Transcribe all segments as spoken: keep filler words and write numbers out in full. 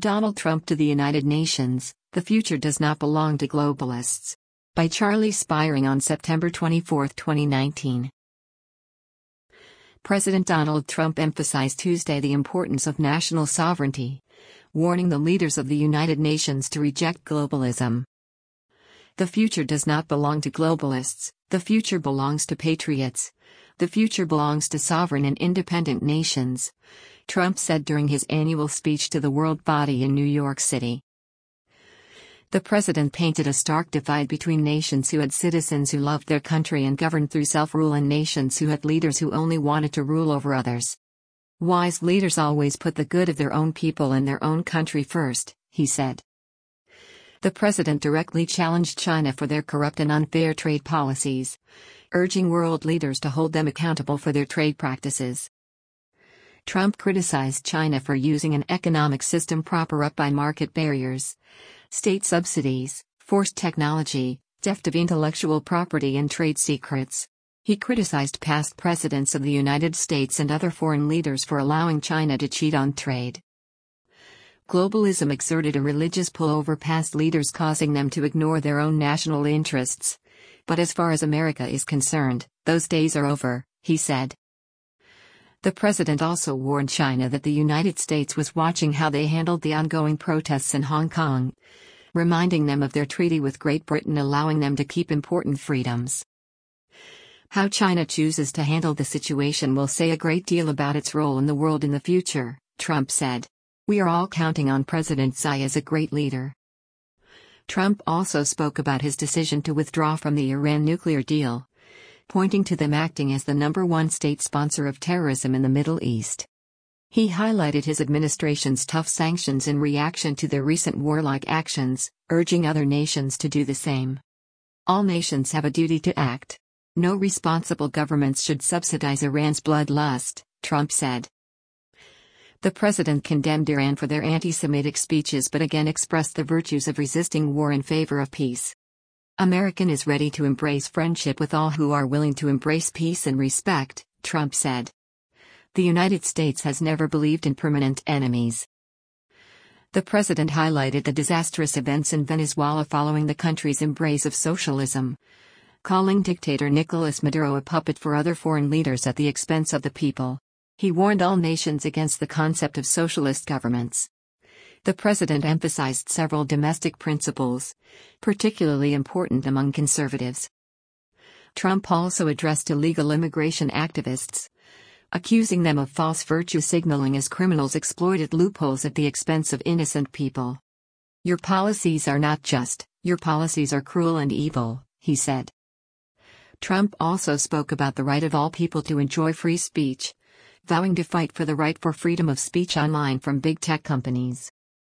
Donald Trump to the United Nations, The Future Does Not Belong to Globalists. By Charlie Spiring on September twenty-fourth, twenty nineteen. President Donald Trump emphasized Tuesday the importance of national sovereignty, warning the leaders of the United Nations to reject globalism. The future does not belong to globalists, the future belongs to patriots. The future belongs to sovereign and independent nations, Trump said during his annual speech to the World Body in New York City. The president painted a stark divide between nations who had citizens who loved their country and governed through self-rule and nations who had leaders who only wanted to rule over others. Wise leaders always put the good of their own people and their own country first, he said. The president directly challenged China for their corrupt and unfair trade policies, urging world leaders to hold them accountable for their trade practices. Trump criticized China for using an economic system propped up by market barriers, state subsidies, forced technology, theft of intellectual property and trade secrets. He criticized past presidents of the United States and other foreign leaders for allowing China to cheat on trade. Globalism exerted a religious pull over past leaders, causing them to ignore their own national interests. But as far as America is concerned, those days are over, he said. The president also warned China that the United States was watching how they handled the ongoing protests in Hong Kong, reminding them of their treaty with Great Britain allowing them to keep important freedoms. How China chooses to handle the situation will say a great deal about its role in the world in the future, Trump said. We are all counting on President Xi as a great leader. Trump also spoke about his decision to withdraw from the Iran nuclear deal, pointing to them acting as the number one state sponsor of terrorism in the Middle East. He highlighted his administration's tough sanctions in reaction to their recent warlike actions, urging other nations to do the same. All nations have a duty to act. No responsible governments should subsidize Iran's bloodlust, Trump said. The president condemned Iran for their anti-Semitic speeches but again expressed the virtues of resisting war in favor of peace. American is ready to embrace friendship with all who are willing to embrace peace and respect, Trump said. The United States has never believed in permanent enemies. The president highlighted the disastrous events in Venezuela following the country's embrace of socialism, calling dictator Nicolas Maduro a puppet for other foreign leaders at the expense of the people. He warned all nations against the concept of socialist governments. The president emphasized several domestic principles, particularly important among conservatives. Trump also addressed illegal immigration activists, accusing them of false virtue signaling as criminals exploited loopholes at the expense of innocent people. Your policies are not just, your policies are cruel and evil, he said. Trump also spoke about the right of all people to enjoy free speech, vowing to fight for the right for freedom of speech online from big tech companies.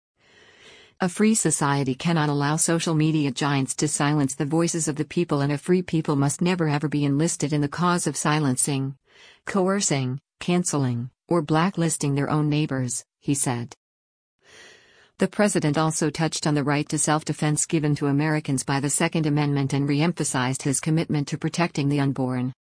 A free society cannot allow social media giants to silence the voices of the people, and a free people must never ever be enlisted in the cause of silencing, coercing, canceling, or blacklisting their own neighbors, he said. The president also touched on the right to self-defense given to Americans by the Second Amendment and re-emphasized his commitment to protecting the unborn.